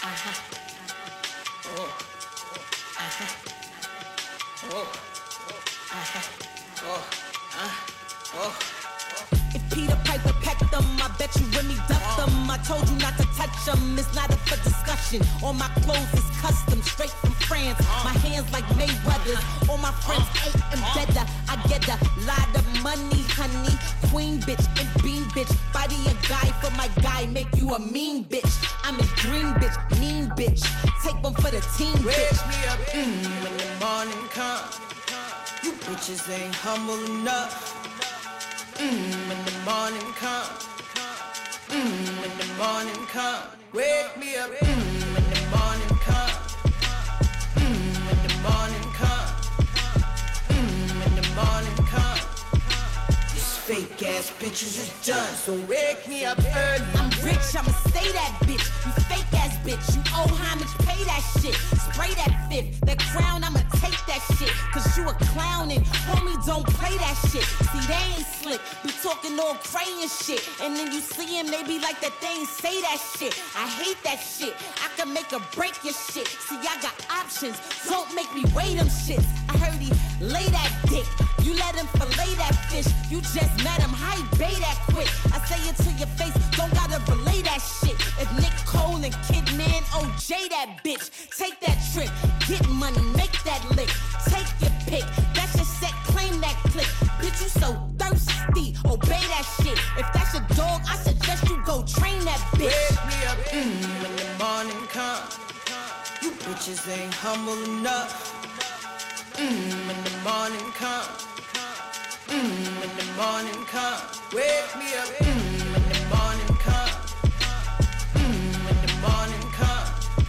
If Peter Piper pecked them, I bet you Remy ducked them. I told you not to touch them, it's not up for discussion. All my clothes is custom, straight from France. My hands like Mayweather's, all my friends ate and better. I get a lot of money, honey. Queen bitch and bean bitch. Body a guy for my guy, make you a mean bitch. I'm a dream bitch, mean bitch. Take one for the team, bitch. Wake me up when the morning comes. You bitches ain't humble enough. When the morning comes. When the morning comes. Wake me up when the morning comes. When the morning comes. When the morning comes. These fake ass bitches is done, so wake me up early. I'm rich, I'ma stay that bitch. You fake ass bitch, you owe homage, pay that shit. Spray that fifth, that crown, I'ma take that shit. Cause you a clown and homie don't play that shit. See, they ain't slick, be talking all cray and shit. And then you see him, they be like that they ain't say that shit. I hate that shit, I can make or break your shit. See, I got options, don't make me weigh them shits. I heard he lay that dick, you let him fillet that fish. You just met him, how he bay that quick. I say it to your face, don't gotta relay that shit. If Nick Cole and Kidman OJ that bitch, take that trip, get money, make that lick. Take your pick, that's your set, claim that click. Bitch, you so thirsty, obey that shit. If that's your dog, I suggest you go train that bitch. Wake me up when the morning comes. You bitches ain't humble enough. When the morning comes. When the morning comes. Wake me up when the morning comes. When the morning comes.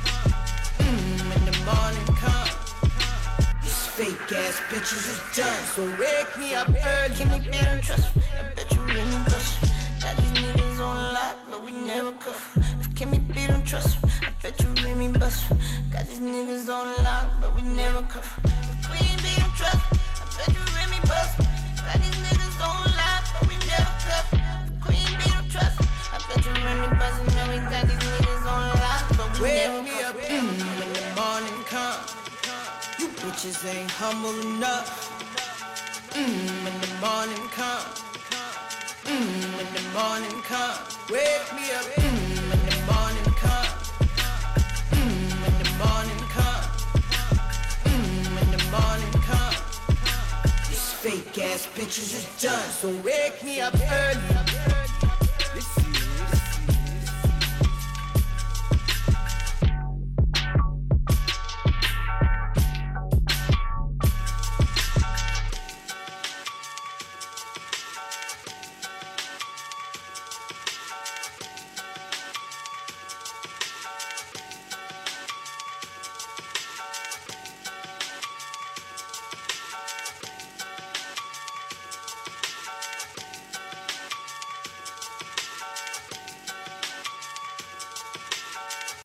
When the morning comes. These fake ass bitches is done, so wake me up early. Can we be on trust? I bet you really blush. Got these niggas on lock, but we never cuff. Can we be on trust? I bet you really bust. Got these niggas on lock, but we never cuff. We ain't be on trust. I bet you really bust. Got these niggas on lock, but we never cuff. We ain't be on trust. I bet you really bust. And now we got these niggas on lock, but we never Wake me up when the morning comes. You bitches ain't humble enough. When the morning comes. When the morning comes. Wake me up when the morning comes. When the morning comes. When the morning comes. These fake ass bitches is done, so wake me up early.